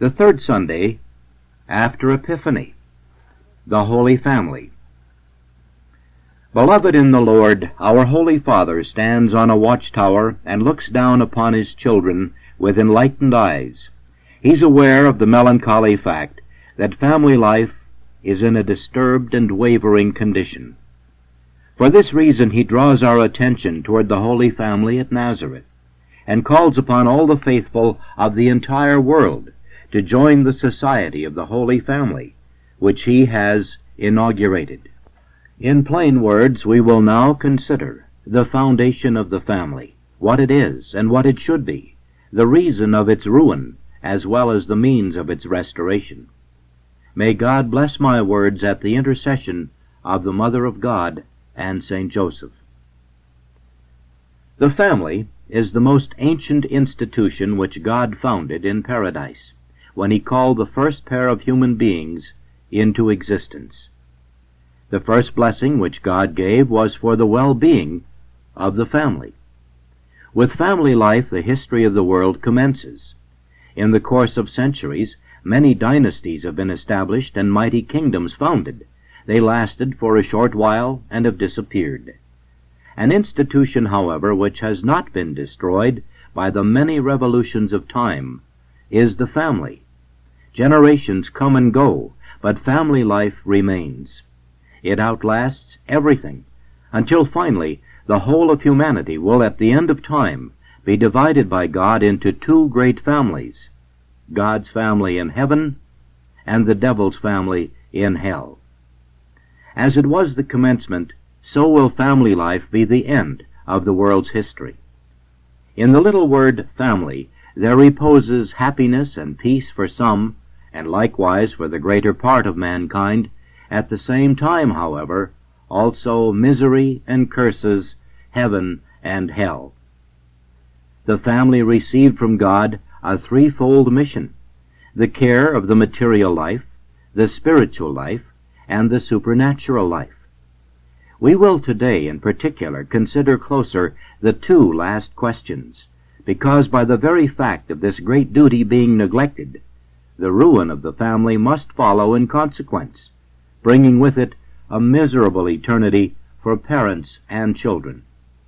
The third Sunday after Epiphany, the Holy Family. Beloved in the Lord, our Holy Father stands on a watchtower and looks down upon his children with enlightened eyes. He's aware of the melancholy fact that family life is in a disturbed and wavering condition. For this reason he draws our attention toward the Holy Family at Nazareth, and calls upon all the faithful of the entire world to join the society of the Holy Family, which he has inaugurated. In plain words, we will now consider the foundation of the family, what it is and what it should be, the reason of its ruin, as well as the means of its restoration. May God bless my words at the intercession of the Mother of God and Saint Joseph. The family is the most ancient institution which God founded in paradise, when he called the first pair of human beings into existence. The first blessing which God gave was for the well-being of the family. With family life, the history of the world commences. In the course of centuries, many dynasties have been established and mighty kingdoms founded. They lasted for a short while and have disappeared. An institution, however, which has not been destroyed by the many revolutions of time is the family. Generations come and go, but family life remains. It outlasts everything, until finally the whole of humanity will at the end of time be divided by God into two great families, God's family in heaven and the devil's family in hell. As it was the commencement, so will family life be the end of the world's history. In the little word family there reposes happiness and peace for some, and likewise for the greater part of mankind. At the same time, however, also misery and curses, heaven and hell. The family received from God a threefold mission: the care of the material life, the spiritual life, and the supernatural life. We will today in particular consider closer the two last questions, because by the very fact of this great duty being neglected, the ruin of the family must follow in consequence, bringing with it a miserable eternity for parents and children.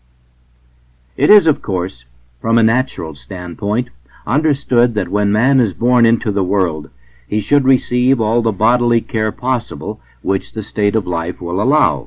It is, of course, from a natural standpoint, understood that when man is born into the world, he should receive all the bodily care possible which the state of life will allow.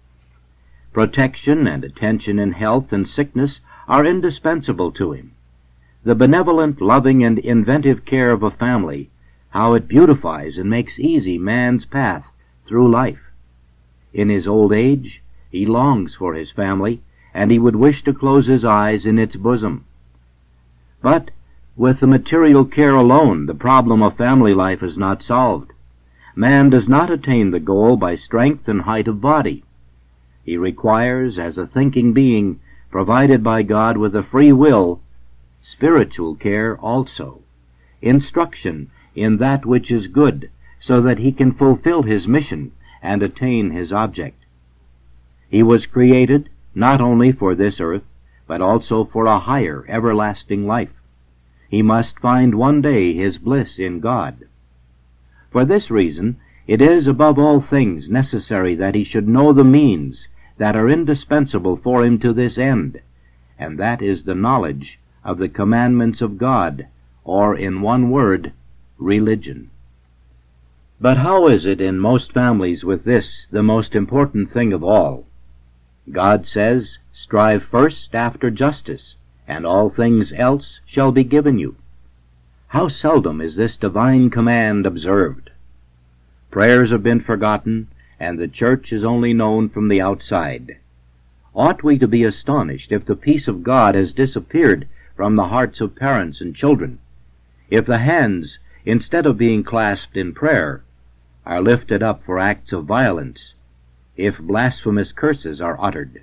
Protection and attention in health and sickness are indispensable to him. The benevolent, loving, and inventive care of a family, how it beautifies and makes easy man's path through life. In his old age, he longs for his family, and he would wish to close his eyes in its bosom. But with the material care alone, the problem of family life is not solved. Man does not attain the goal by strength and height of body. He requires, as a thinking being, provided by God with a free will, spiritual care also, instruction in that which is good, so that he can fulfill his mission and attain his object. He was created not only for this earth, but also for a higher, everlasting life. He must find one day his bliss in God. For this reason, it is above all things necessary that he should know the means that are indispensable for him to this end, and that is the knowledge of the commandments of God, or in one word, religion. But how is it in most families with this, the most important thing of all? God says, "Strive first after justice, and all things else shall be given you." How seldom is this divine command observed! Prayers have been forgotten, and the church is only known from the outside. Ought we to be astonished if the peace of God has disappeared from the hearts of parents and children, if the hands, instead of being clasped in prayer, are lifted up for acts of violence, if blasphemous curses are uttered?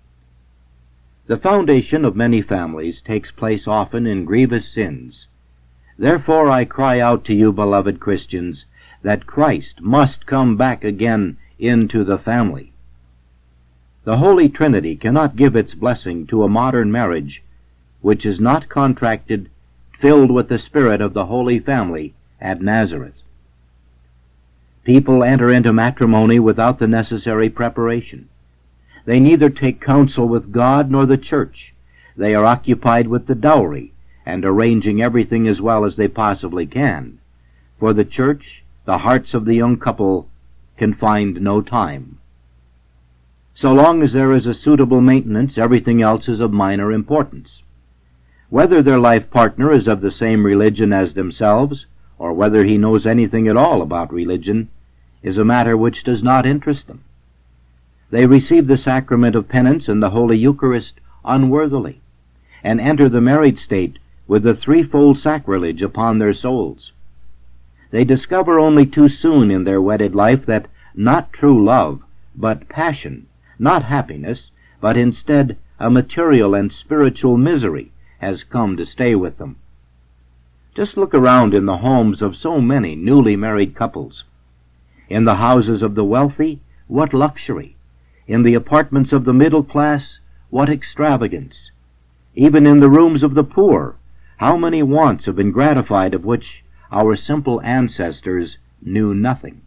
The foundation of many families takes place often in grievous sins. Therefore I cry out to you, beloved Christians, that Christ must come back again into the family. The Holy Trinity cannot give its blessing to a modern marriage which is not contracted, filled with the spirit of the Holy Family, at Nazareth. People enter into matrimony without the necessary preparation. They neither take counsel with God nor the church. They are occupied with the dowry and arranging everything as well as they possibly can. For the church, the hearts of the young couple can find no time. So long as there is a suitable maintenance, everything else is of minor importance. Whether their life partner is of the same religion as themselves, or whether he knows anything at all about religion, is a matter which does not interest them. They receive the sacrament of penance and the Holy Eucharist unworthily, and enter the married state with the threefold sacrilege upon their souls. They discover only too soon in their wedded life that not true love, but passion, not happiness, but instead a material and spiritual misery has come to stay with them. Just look around in the homes of so many newly married couples. In the houses of the wealthy, what luxury! In the apartments of the middle class, what extravagance! Even in the rooms of the poor, how many wants have been gratified of which our simple ancestors knew nothing.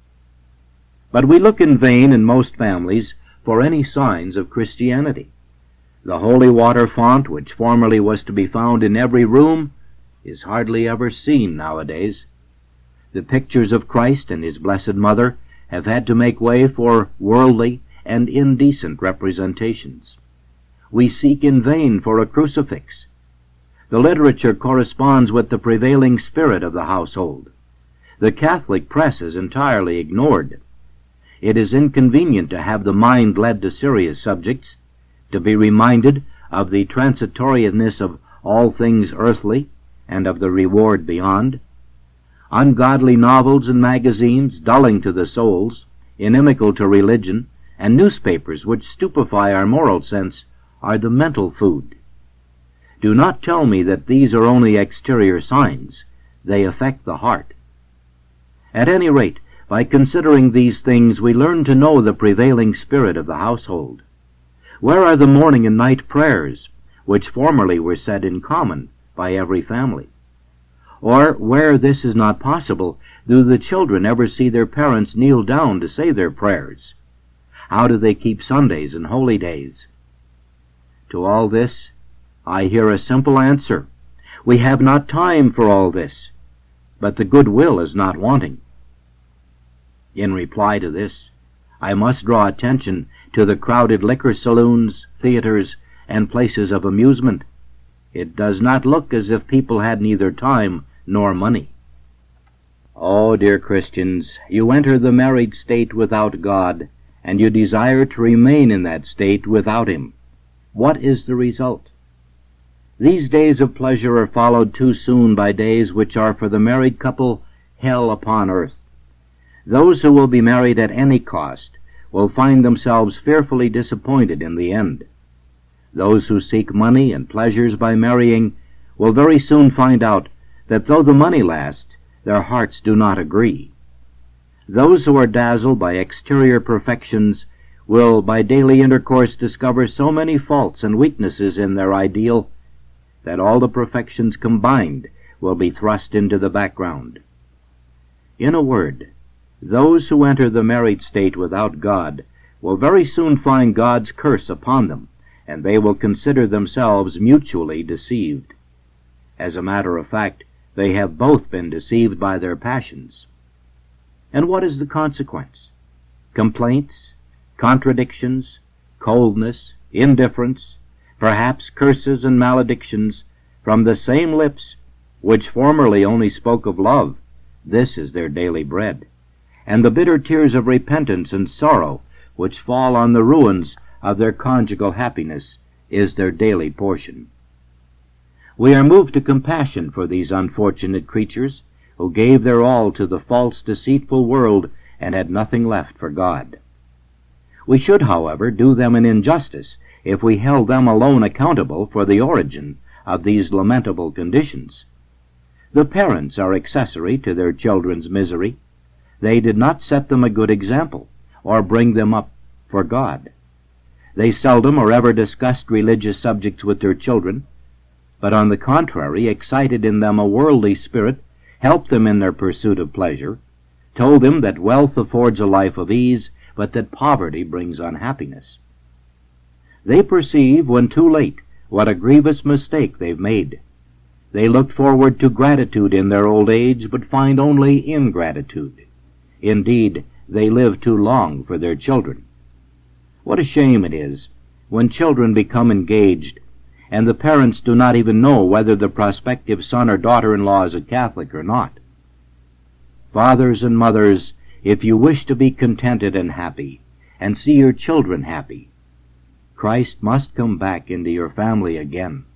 But we look in vain in most families for any signs of Christianity. The holy water font, which formerly was to be found in every room, is hardly ever seen nowadays. The pictures of Christ and his Blessed Mother have had to make way for worldly and indecent representations. We seek in vain for a crucifix. The literature corresponds with the prevailing spirit of the household. The Catholic press is entirely ignored. It is inconvenient to have the mind led to serious subjects, to be reminded of the transitoriness of all things earthly and of the reward beyond. Ungodly novels and magazines, dulling to the souls, inimical to religion, and newspapers which stupefy our moral sense are the mental food. Do not tell me that these are only exterior signs. They affect the heart. At any rate, by considering these things, we learn to know the prevailing spirit of the household. Where are the morning and night prayers, which formerly were said in common by every family? Or, where this is not possible, do the children ever see their parents kneel down to say their prayers? How do they keep Sundays and holy days? To all this, I hear a simple answer. We have not time for all this, but the good will is not wanting. In reply to this, I must draw attention to the crowded liquor saloons, theaters, and places of amusement. It does not look as if people had neither time nor money. Oh, dear Christians, you enter the married state without God, and you desire to remain in that state without him. What is the result? These days of pleasure are followed too soon by days which are for the married couple hell upon earth. Those who will be married at any cost will find themselves fearfully disappointed in the end. Those who seek money and pleasures by marrying will very soon find out that though the money lasts, their hearts do not agree. Those who are dazzled by exterior perfections will by daily intercourse discover so many faults and weaknesses in their ideal that all the perfections combined will be thrust into the background. In a word, those who enter the married state without God will very soon find God's curse upon them, and they will consider themselves mutually deceived. As a matter of fact, they have both been deceived by their passions. And what is the consequence? Complaints, contradictions, coldness, indifference, perhaps curses and maledictions from the same lips which formerly only spoke of love. This is their daily bread. And the bitter tears of repentance and sorrow which fall on the ruins of their conjugal happiness is their daily portion. We are moved to compassion for these unfortunate creatures who gave their all to the false, deceitful world and had nothing left for God. We should, however, do them an injustice if we held them alone accountable for the origin of these lamentable conditions. The parents are accessory to their children's misery. They did not set them a good example, or bring them up for God. They seldom or ever discussed religious subjects with their children, but on the contrary excited in them a worldly spirit helped them in their pursuit of pleasure, told them that wealth affords a life of ease, but that poverty brings unhappiness. They perceive, when too late, what a grievous mistake they've made. They looked forward to gratitude in their old age, but find only ingratitude. Indeed, they live too long for their children. What a shame it is when children become engaged, and the parents do not even know whether the prospective son or daughter-in-law is a Catholic or not. Fathers and mothers, if you wish to be contented and happy, and see your children happy, Christ must come back into your family again.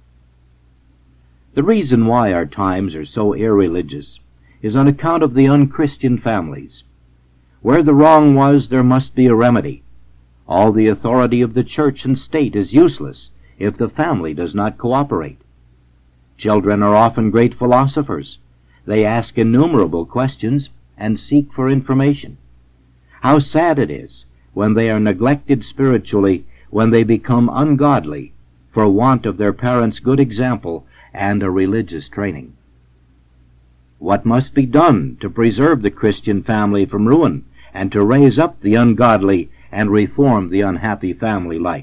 The reason why our times are so irreligious is on account of the unchristian families. Where the wrong was, there must be a remedy. All the authority of the church and state is useless if the family does not cooperate. Children are often great philosophers. They ask innumerable questions and seek for information. How sad it is when they are neglected spiritually, when they become ungodly for want of their parents' good example and a religious training. What must be done to preserve the Christian family from ruin and to raise up the ungodly and reform the unhappy family life?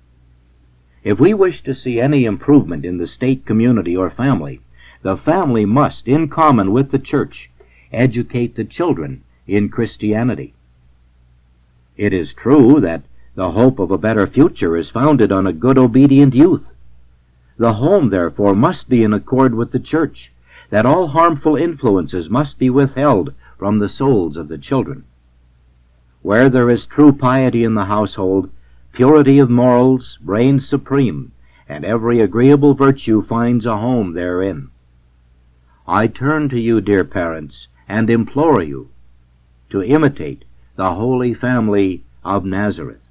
If we wish to see any improvement in the state, community, or family, the family must, in common with the church, educate the children in Christianity. It is true that the hope of a better future is founded on a good, obedient youth. The home, therefore, must be in accord with the church, that all harmful influences must be withheld from the souls of the children. Where there is true piety in the household, purity of morals reigns supreme, and every agreeable virtue finds a home therein. I turn to you, dear parents, and implore you to imitate the Holy Family of Nazareth.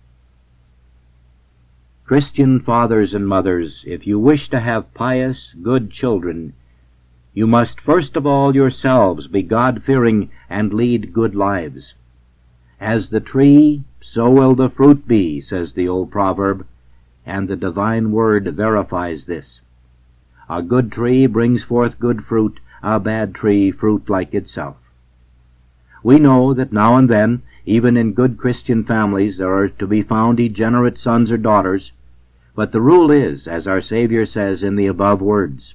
Christian fathers and mothers, if you wish to have pious, good children, you must first of all yourselves be God-fearing and lead good lives. As the tree, so will the fruit be, says the old proverb, and the divine word verifies this. A good tree brings forth good fruit, a bad tree fruit like itself. We know that now and then, even in good Christian families, there are to be found degenerate sons or daughters, but the rule is, as our Savior says in the above words.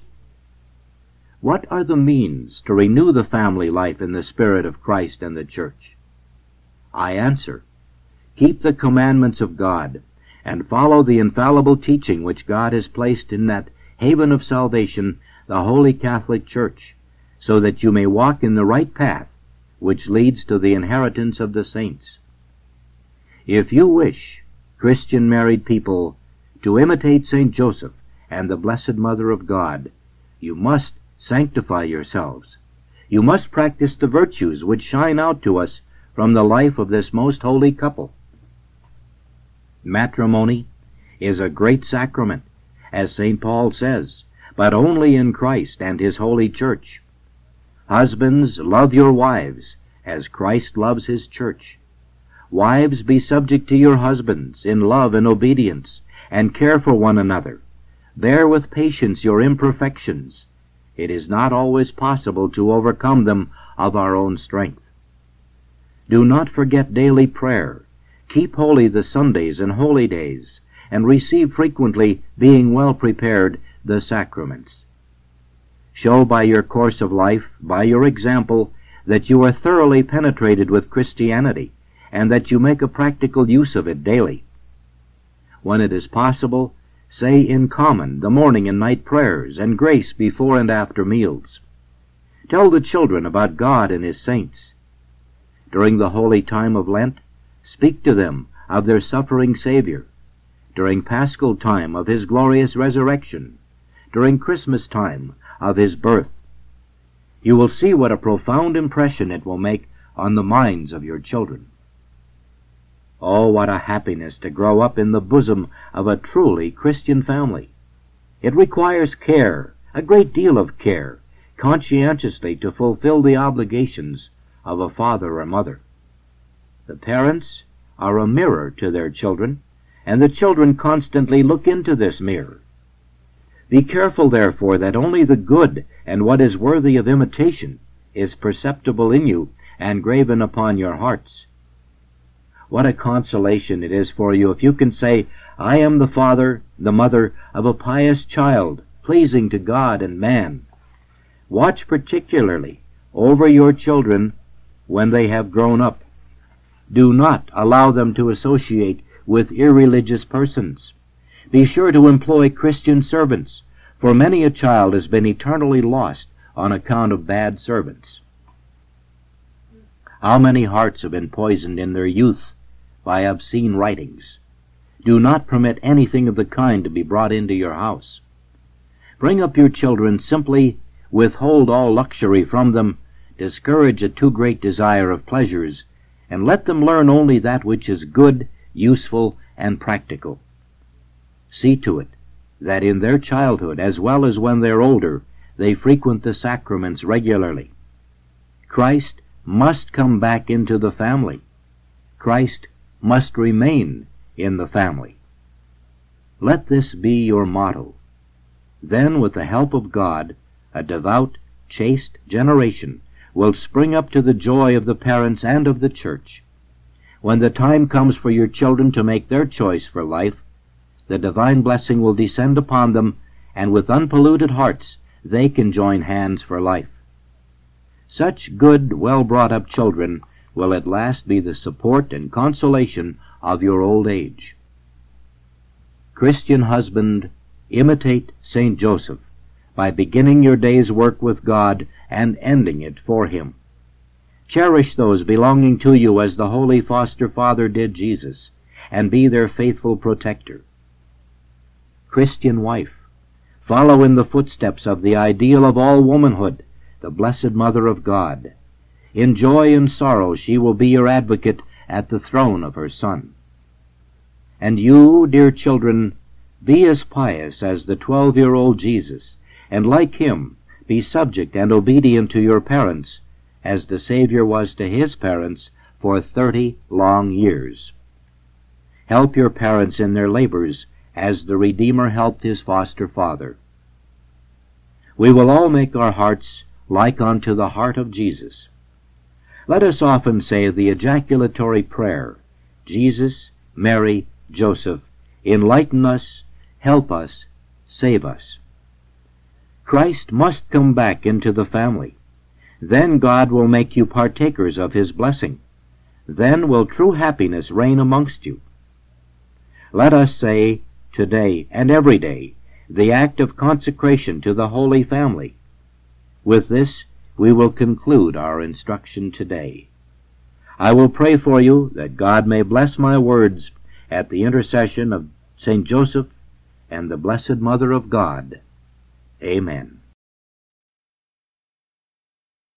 What are the means to renew the family life in the spirit of Christ and the Church? I answer, keep the commandments of God, and follow the infallible teaching which God has placed in that haven of salvation, the Holy Catholic Church, so that you may walk in the right path, which leads to the inheritance of the saints. If you wish, Christian married people, to imitate St. Joseph and the Blessed Mother of God, you must sanctify yourselves. You must practice the virtues which shine out to us from the life of this most holy couple. Matrimony is a great sacrament, as St. Paul says, but only in Christ and His holy Church. Husbands, love your wives, as Christ loves His Church. Wives, be subject to your husbands in love and obedience, and care for one another. Bear with patience your imperfections. It is not always possible to overcome them of our own strength. Do not forget daily prayer. Keep holy the Sundays and holy days, and receive frequently, being well prepared, the sacraments. Show by your course of life, by your example, that you are thoroughly penetrated with Christianity, and that you make a practical use of it daily. When it is possible, say in common the morning and night prayers and grace before and after meals. Tell the children about God and His saints. During the holy time of Lent, speak to them of their suffering Savior. During Paschal time, of His glorious resurrection. During Christmas time, of His birth. You will see what a profound impression it will make on the minds of your children. Oh, what a happiness to grow up in the bosom of a truly Christian family! It requires care, a great deal of care, conscientiously to fulfill the obligations of a father or mother. The parents are a mirror to their children, and the children constantly look into this mirror. Be careful, therefore, that only the good and what is worthy of imitation is perceptible in you and graven upon your hearts. What a consolation it is for you if you can say, I am the father, the mother of a pious child, pleasing to God and man. Watch particularly over your children when they have grown up. Do not allow them to associate with irreligious persons. Be sure to employ Christian servants, for many a child has been eternally lost on account of bad servants. How many hearts have been poisoned in their youth by obscene writings? Do not permit anything of the kind to be brought into your house. Bring up your children simply, withhold all luxury from them, discourage a too great desire of pleasures, and let them learn only that which is good, useful, and practical. See to it that in their childhood, as well as when they're older, they frequent the sacraments regularly. Christ must come back into the family. Christ must remain in the family. Let this be your motto. Then, with the help of God, a devout, chaste generation will spring up to the joy of the parents and of the church. When the time comes for your children to make their choice for life, the divine blessing will descend upon them, and with unpolluted hearts they can join hands for life. Such good, well-brought-up children will at last be the support and consolation of your old age. Christian husband, imitate St. Joseph by beginning your day's work with God and ending it for Him. Cherish those belonging to you as the Holy Foster Father did Jesus, and be their faithful protector. Christian wife, follow in the footsteps of the ideal of all womanhood, the Blessed Mother of God. In joy and sorrow she will be your advocate at the throne of her Son. And you, dear children, be as pious as the 12-year-old Jesus, and like him, be subject and obedient to your parents, as the Savior was to his parents for 30 long years. Help your parents in their labors, as the Redeemer helped his foster father. We will all make our hearts like unto the heart of Jesus. Let us often say the ejaculatory prayer, Jesus, Mary, Joseph, enlighten us, help us, save us. Christ must come back into the family. Then God will make you partakers of his blessing. Then will true happiness reign amongst you. Let us say, today and every day, the act of consecration to the Holy Family. With this, we will conclude our instruction today. I will pray for you that God may bless my words at the intercession of St. Joseph and the Blessed Mother of God. Amen.